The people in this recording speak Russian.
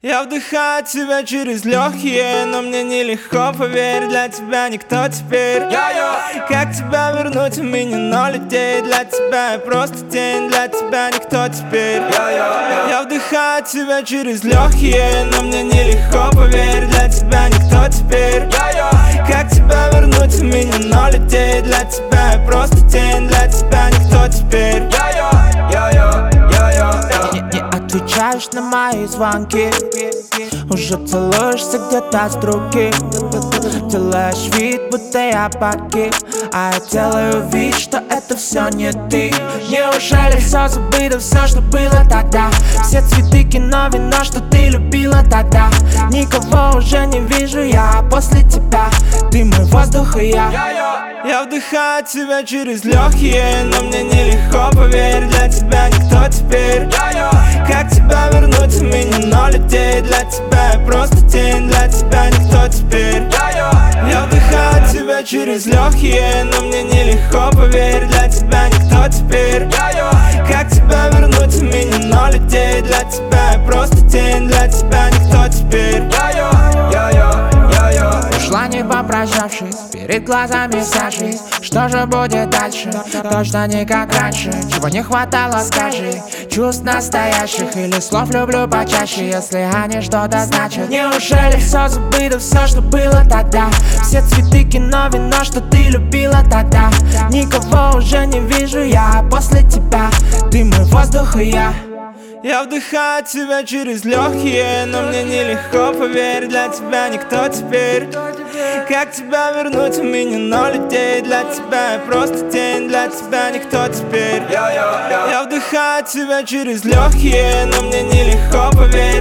Я вдыхаю тебя через легкие, но мне нелегко, поверь, для тебя никто теперь. Как тебя вернуть, у меня 0 идей. Для тебя я просто тень, для тебя никто теперь. Я вдыхаю тебя через легкие, но мне нелегко, поверь, для тебя никто теперь. Как тебя вернуть, у меня 0 идей. Для тебя я просто тень, для тебя никто теперь. Не отвечаешь на мои звонки, уже целуешься где-то с другим. Делаешь вид, будто я погиб, а я делаю вид, что это все не ты. Неужели все забыто, все, что было тогда? Все цветы, кино, вино, что ты любила тогда. Никого уже не вижу я после тебя. Ты мой воздух и я. Я вдыхаю тебя через легкие, но мне нелегко, поверь, для тебя никто теперь. Как тебя вернуть, у меня 0 идей. Для тебя я просто тень, для тебя никто теперь. Я вдыхаю тебя через легкие, но мне нелегко, поверь, для тебя никто теперь. Как тебя вернуть, у меня 0 идей. Для тебя я просто тень, для тебя никто теперь. Ушла не попрощавшись, перед глазами вся жизнь. Что же будет дальше? Точно не как раньше. Чего не хватало, скажи. Чувств настоящих или слов люблю почаще, если они что-то значат. Неужели все забыто, все, что было тогда? Все цветы, кино, вино, что ты любила тогда. Никого уже не вижу я после тебя. Ты мой воздух и я. Я вдыхаю тебя через легкие, но мне нелегко, поверь, для тебя никто теперь. Как тебя вернуть, у меня 0 идей. Для тебя я просто тень, для тебя никто теперь. Я вдыхаю тебя через легкие, но мне нелегко, поверь.